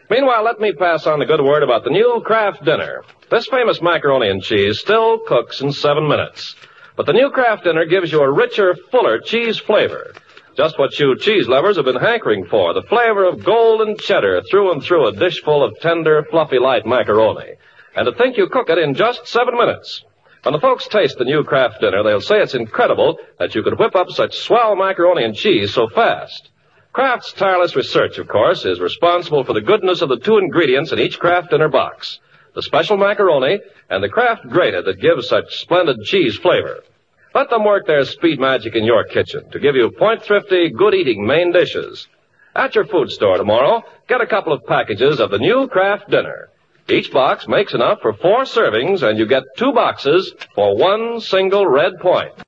Meanwhile, let me pass on the good word about the new Kraft Dinner. This famous macaroni and cheese still cooks in 7 minutes. But the new Kraft Dinner gives you a richer, fuller cheese flavor. Just what you cheese lovers have been hankering for, the flavor of golden cheddar through and through a dish full of tender, fluffy, light macaroni. And to think you cook it in just 7 minutes. When the folks taste the new Kraft Dinner, they'll say it's incredible that you could whip up such swell macaroni and cheese so fast. Kraft's tireless research, of course, is responsible for the goodness of the two ingredients in each Kraft Dinner box. The special macaroni and the Kraft grated that gives such splendid cheese flavor. Let them work their speed magic in your kitchen to give you point-thrifty, good-eating main dishes. At your food store tomorrow, get a couple of packages of the new Kraft Dinner. Each box makes enough for 4 servings, and you get 2 boxes for 1 single red point.